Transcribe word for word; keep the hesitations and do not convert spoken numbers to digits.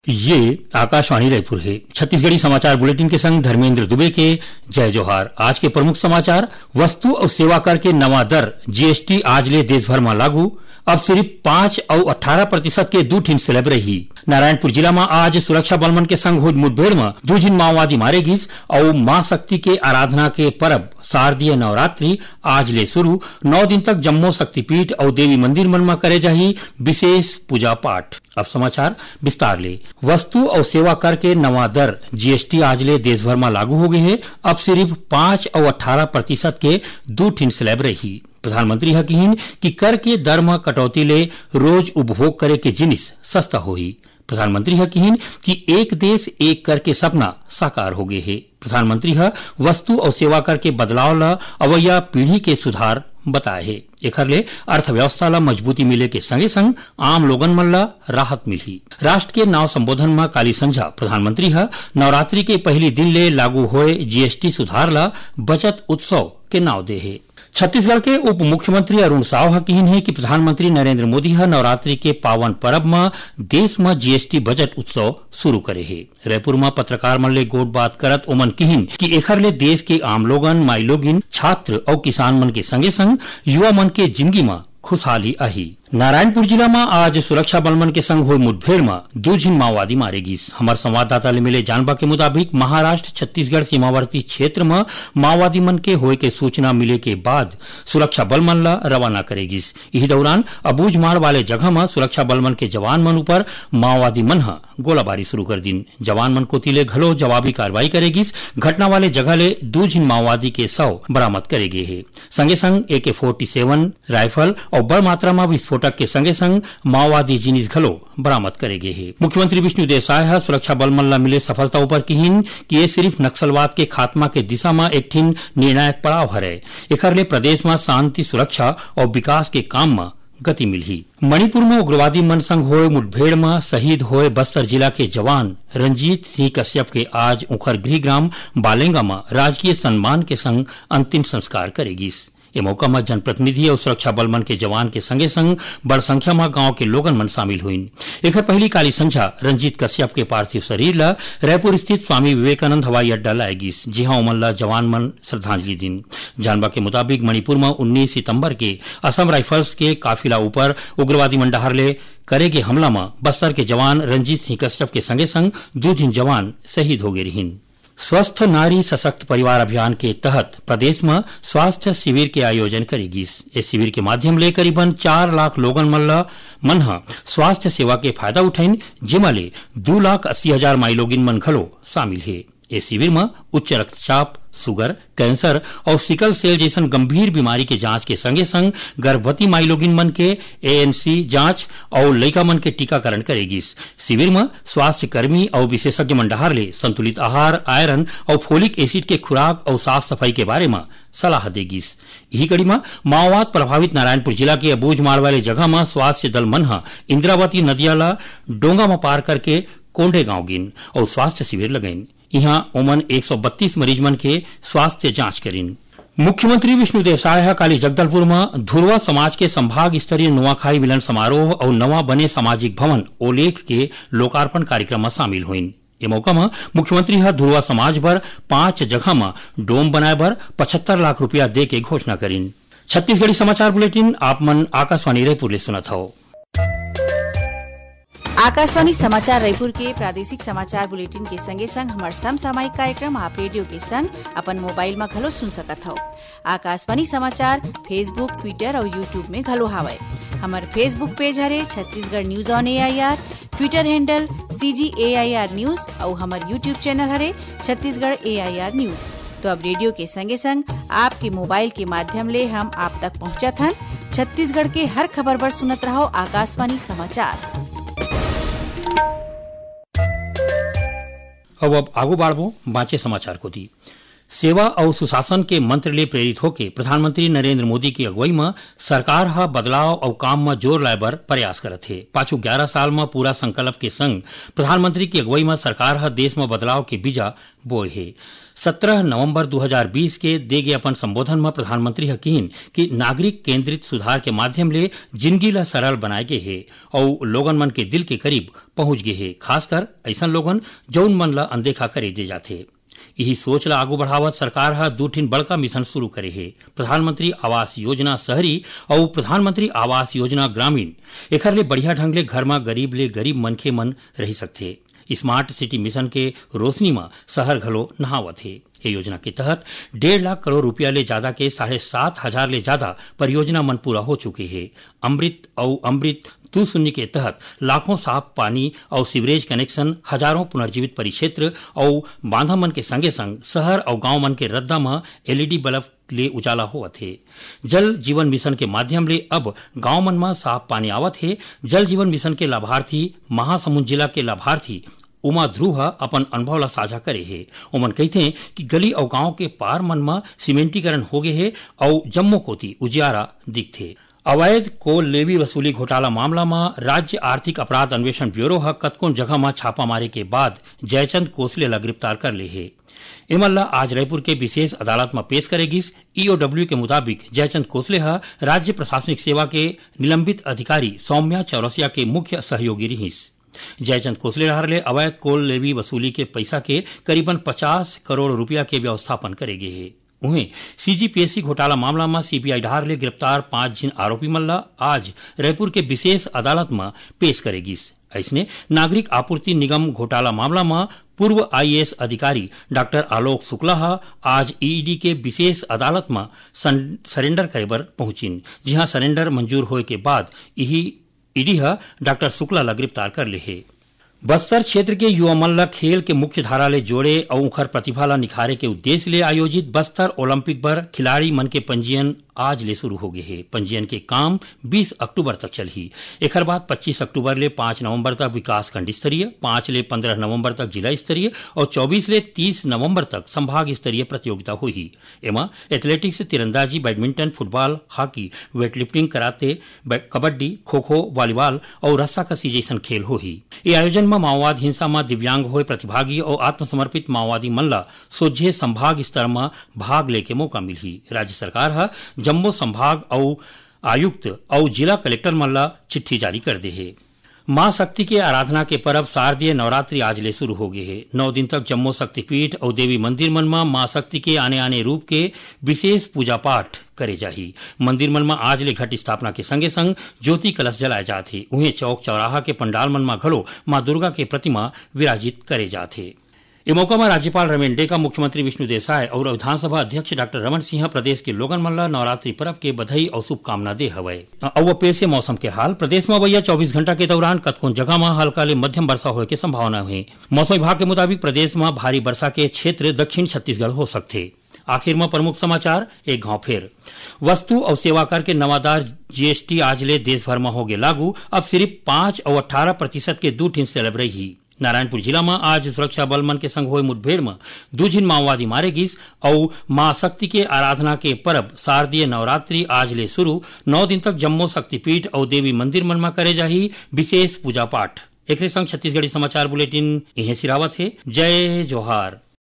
ये आकाशवाणी रायपुर है। छत्तीसगढ़ी समाचार बुलेटिन के संग धर्मेंद्र दुबे के जय जोहार। आज के प्रमुख समाचार। वस्तु और सेवा कर के नवा दर जीएसटी आज ले देश भर में लागू। अब सिर्फ पांच और अठारह प्रतिशत के दो ठिन स्लैब रही। नारायणपुर जिला में आज सुरक्षा बलमन के संग हुई मुठभेड़ में दो झिन माओवादी मारे गिस और मां शक्ति के आराधना के परब शारदीय नवरात्रि आज ले शुरू। नौ दिन तक जम्मू शक्तिपीठ और देवी मंदिर मन में करे जाही विशेष पूजा पाठ। अब समाचार विस्तार ले। वस्तु और सेवा कर के नवा दर जीएसटी आज ले देश भर में लागू हो गए है। अब सिर्फ पांच और अठारह प्रतिशत के दो ठिन स्लैब रही। प्रधानमंत्री ह कहिन कि कर के दर में कटौती ले रोज उपभोग करे के जिनिस सस्ता होही। प्रधानमंत्री ह कहिन कि एक देश एक कर के सपना साकार हो गए है। प्रधानमंत्री ह वस्तु और सेवा कर के बदलाव ला अवैया पीढ़ी के सुधार बताए है। एखर ले अर्थव्यवस्था ला मजबूती मिले के संगे संग आम लोगन मन ला राहत मिली। राष्ट्र के नाव संबोधन में काली संझा प्रधानमंत्री ह नवरात्रि के पहली दिन ले लागू होए जीएसटी सुधार ला बचत उत्सव के नाव दे है। छत्तीसगढ़ के उप मुख्यमंत्री अरुण साव कहिन है कि प्रधानमंत्री नरेंद्र मोदी ह नवरात्रि के पावन पर्व में देश में जीएसटी बजट उत्सव शुरू करे है। रायपुर में पत्रकार मन ले गोट बात करत ओमन कहिन कि एखर ले देश के आम लोगन, माई लोगिन, छात्र और किसान मन के संगे संग युवा मन के जिंदगी में खुशहाली आही। नारायणपुर जिला में आज सुरक्षा बलमन के संग हुई मुठभेड़ में दो झिन माओवादी मारे गिस। हमार संवाददाता ले मिले जानबा के मुताबिक महाराष्ट्र छत्तीसगढ़ सीमावर्ती क्षेत्र में माओवादी मन के होए के सूचना मिले के बाद सुरक्षा बल मन ला रवाना करे गिस। इसी दौरान अबूझ मार वाले जगह में सुरक्षा बल मन के जवान मन ऊपर माओवादी मन ह गोलाबारी शुरू कर दिन। जवान मन को तिले घलो जवाबी कार्रवाई करे गिस। घटना वाले जगह ले दो झिन माओवादी के शव बरामद करे गए है। संगे संग एके फोर्टी सेवन राइफल और बड़ मात्रा में विस्फोटक के संगे संग माओवादी जिनिस घलो बरामद करे गए है। मुख्यमंत्री विष्णुदेव साय ह सुरक्षा बल मन ला मिले सफलता ऊपर कहिन कि ये सिर्फ नक्सलवाद के खात्मा के दिशा में एक ठिन निर्णायक पड़ाव हरे। एखर ले प्रदेश में शांति, सुरक्षा और विकास के काम में गति मिली। मणिपुर में उग्रवादी मन संग होए मुठभेड़ में शहीद होए बस्तर जिला के जवान रंजीत सिंह कश्यप के आज उखर गृह ग्राम बालेंगा में राजकीय सम्मान के संग अंतिम संस्कार करेगी। ये मौका में जनप्रतिनिधि और सुरक्षा बल मन के जवान के संगे संग बड़ संख्या में गांव के लोगन मन शामिल हुई। एकर पहली काली संझा रंजीत कश्यप के पार्थिव शरीर ला रायपुर स्थित स्वामी विवेकानंद हवाई अड्डा लाएगी, जिहां ओमन ला जवान मन श्रद्धांजलि दिन। जानबा के मुताबिक मणिपुर में उन्नीस सितंबर के असम राइफल्स के काफिला ऊपर उग्रवादी मंडाहर ले करे के हमला में बस्तर के जवान रंजीत सिंह कश्यप के संगे संग दो दिन जवान शहीद हो गए रहीन। स्वस्थ नारी सशक्त परिवार अभियान के तहत प्रदेश में स्वास्थ्य शिविर के आयोजन करेगी। इस शिविर के माध्यम ले करीबन चार लाख लोगन मन ला मन ह स्वास्थ्य सेवा के फायदा उठाइन, जिमा ले दो लाख अस्सी हजार माई लोगिन मन घलो शामिल है। इस शिविर में उच्च रक्तचाप, शुगर, कैंसर और सिकल सेल जैसन गंभीर बीमारी के जांच के संगे संग गर्भवती माई लोगिन मन के एएनसी जांच और लइका मन के टीकाकरण करेगी। शिविर में स्वास्थ्य कर्मी और विशेषज्ञ मंडाहार ले संतुलित आहार, आयरन और फोलिक एसिड के खुराक और साफ सफाई के बारे में सलाह देगी। यही कड़ी में माओवाद प्रभावित नारायणपुर जिला के अबूझ मार वाले जगह में स्वास्थ्य दल मन ह इंद्रावती नदिया ला डोंगा में पार करके कोंडे गांव गिन और स्वास्थ्य शिविर लगेन। यहाँ ओमन एक सौ बत्तीस मरीज मन के स्वास्थ्य जांच करीन। मुख्यमंत्री विष्णुदेव साय काली जगदलपुर में धुरवा समाज के संभाग स्तरीय नुआखाई मिलन समारोह और नवा बने सामाजिक भवन ओलेख के लोकार्पण कार्यक्रम में शामिल हुईन। ये मौका में मुख्यमंत्री ह धुरवा समाज पर पांच जगह में डोम बनाए बर पचहत्तर लाख रुपया दे के घोषणा करीन। छत्तीसगढ़ी समाचार बुलेटिन आप मन आकाशवाणी रायपुर ले सुनत हो। आकाशवाणी समाचार रायपुर के प्रादेशिक समाचार बुलेटिन के संगे संग हमार समसामयिक कार्यक्रम आप रेडियो के संग अपन मोबाइल में घलो सुन सकत हो। आकाशवाणी समाचार फेसबुक, ट्विटर और यूट्यूब में घलो हावय। हमार फेसबुक पेज हरे Chhattisgarh news on AIR, Twitter handle CG AIR news और हमार यूट्यूब चैनल हरे छत्तीसगढ़ एआईआर न्यूज। तो अब रेडियो के संगे संग आपके मोबाइल के माध्यम ले हम आप तक पहुंचत हन। छत्तीसगढ़ के हर खबर पर सुनत रहो आकाशवाणी समाचार। अब अब आगू बाढ़बो बाँचे समाचार को दी। सेवा और सुशासन के मंत्र ले प्रेरित होके प्रधानमंत्री नरेंद्र मोदी की अगुवाई में सरकार हा बदलाव और काम में जोर लाए बर प्रयास करत है। पाछू ग्यारह साल में पूरा संकल्प के संग प्रधानमंत्री की अगुवाई में सरकार हा देश में बदलाव के बीजा बोए है। सत्रह नवंबर दो हज़ार बीस के दे गए अपन संबोधन में प्रधानमंत्री हा कहीन कि नागरिक केंद्रित सुधार के माध्यम ले जिंदगी ला सरल बनाए गए है और लोगन मन के दिल के करीब पहुंच गए है, खासकर ऐसा लोगन जौन मन ला अनदेखा करे दे जाते। यही सोच ला आगू बढ़ावत सरकार हा दो ठिन बड़का मिशन शुरू करे है, प्रधानमंत्री आवास योजना शहरी और प्रधानमंत्री आवास योजना ग्रामीण। एकर ले बढ़िया ढंग ले घर में गरीब ले गरीब मनखे मन रह सकथे। स्मार्ट सिटी मिशन के रोशनी में शहर घलो नहावत है। ये योजना के तहत डेढ़ लाख करोड़ रुपया ले ज्यादा के साढ़े सात हजार ले ज्यादा परियोजना मन पूरा हो चुके हैं। अमृत और अमृत दो शून्य के तहत लाखों साफ पानी और सीवरेज कनेक्शन, हजारों पुनर्जीवित परिक्षेत्र और बांधा मन के संगे संग शहर और गांव मन के रद्दा में एलईडी बल्ब ले उजाला होवत है। जल जीवन मिशन के माध्यम ले अब गांव मन में साफ पानी आवत है। जल जीवन मिशन के लाभार्थी महासमुंद जिला के लाभार्थी उमा ध्रुव अपन अनुभव ला साझा करे है। उमन कहते हैं कि गली और गांव के पार मन में सीमेंटीकरण हो गए है और जम्मू कोती उजियारा दिखथे। अवैध कोल लेवी वसूली घोटाला मामला में राज्य आर्थिक अपराध अन्वेषण ब्यूरो हा कतकोन जगह में छापा मारे के बाद जयचंद कोसले ला गिरफ्तार कर ले है। इमल्ला आज रायपुर के विशेष अदालत में पेश करेगिस। ईओडब्ल्यू के मुताबिक जयचंद कोसले हा राज्य प्रशासनिक सेवा के निलंबित अधिकारी सौम्या चौरसिया के मुख्य सहयोगी रहिस। जयचंद कोसले ले अवैध कोल लेवी वसूली के पैसा के करीबन पचास करोड़ रुपया के व्यवस्थापन करेगे है। उन्हें सीजीपीएससी घोटाला मामला में सीबीआई ढार ले गिरफ्तार पांच जिन आरोपी मल्ला आज रायपुर के विशेष अदालत में पेश करेगिस। ऐसने नागरिक आपूर्ति निगम घोटाला मामला में पूर्व आईएएस अधिकारी डॉक्टर आलोक शुक्ला आज ईडी के विशेष अदालत में सरेंडर करे बर पहुंचिन, जहां सरेंडर मंजूर होए के बाद यही ईडी डॉक्टर शुक्ला ला गिरफ्तार कर ले है। बस्तर क्षेत्र के युवा मन ला खेल के मुख्य धारा ले जोड़े और उखर प्रतिभा ला निखारे के उद्देश्य ले आयोजित बस्तर ओलंपिक पर खिलाड़ी मन के पंजीयन आज ले शुरू हो गए है। पंजीयन के काम बीस अक्टूबर तक चलही। एकर बाद पच्चीस अक्टूबर ले पांच नवंबर तक विकास खंड स्तरीय, पांच ले पंद्रह नवंबर तक जिला स्तरीय और चौबीस ले तीस नवंबर तक संभाग स्तरीय प्रतियोगिता हुई। एमा एथलेटिक्स, तीरंदाजी, बैडमिंटन, फुटबॉल, हॉकी, वेटलिफ्टिंग, कराते, कबड्डी, खो खो, वॉलीबॉल और रस्साकसी जैसन खेल हुई। ये आयोजन में माओवाद हिंसा में दिव्यांग हुए प्रतिभागी और आत्मसमर्पित माओवादी मन ला सोझे संभाग स्तर में भाग लेके मौका मिली। राज्य सरकार हा जम्मू संभाग और आयुक्त और जिला कलेक्टर मन ला चिट्ठी जारी कर दे है। मां शक्ति के आराधना के पर्व शारदीय नवरात्रि आज ले शुरू हो गए है। नौ दिन तक जम्मू शक्तिपीठ और देवी मंदिर मन में मां शक्ति के आने आने रूप के विशेष पूजा पाठ करे जाही। मंदिर मन में आज ले घट स्थापना के संगे संग ज्योति कलश जलाए जाते। उन्हें चौक चौराहा के पंडाल मन में घलो मां दुर्गा के प्रतिमा विराजित करे जाते। इस मौका में राज्यपाल रमेन डेका, मुख्यमंत्री विष्णुदेव साय और विधानसभा अध्यक्ष डॉक्टर रमन सिंह प्रदेश के लोगन मन ला नवरात्रि पर्व के बधाई और शुभकामना दे हवे। और पेश है मौसम के हाल। प्रदेश में भैया चौबीस घंटा के दौरान कतकोन जगह में हल्का ले मध्यम वर्षा होने की संभावना है। मौसम विभाग के मुताबिक प्रदेश में भारी वर्षा के क्षेत्र दक्षिण छत्तीसगढ़ हो सकते। आखिर में प्रमुख समाचार एक गांव फेर। वस्तु और सेवा कर के नवादार जीएसटी आज ले देश भर में हो गए लागू। अब सिर्फ पांच और अठारह प्रतिशत के दो ठिन स्लैब रही। नारायणपुर जिला में आज सुरक्षा बल मन के संग हुए मुठभेड़ में दो जिन माओवादी मारे गिस और मां शक्ति के आराधना के पर्व शारदीय नवरात्रि आज ले शुरू। नौ दिन तक जम्मू शक्तिपीठ और देवी मंदिर मन में करे जाही विशेष पूजा पाठ। एक संग छत्तीसगढ़ी समाचार बुलेटिन इहे सिरावत है। जय जोहार।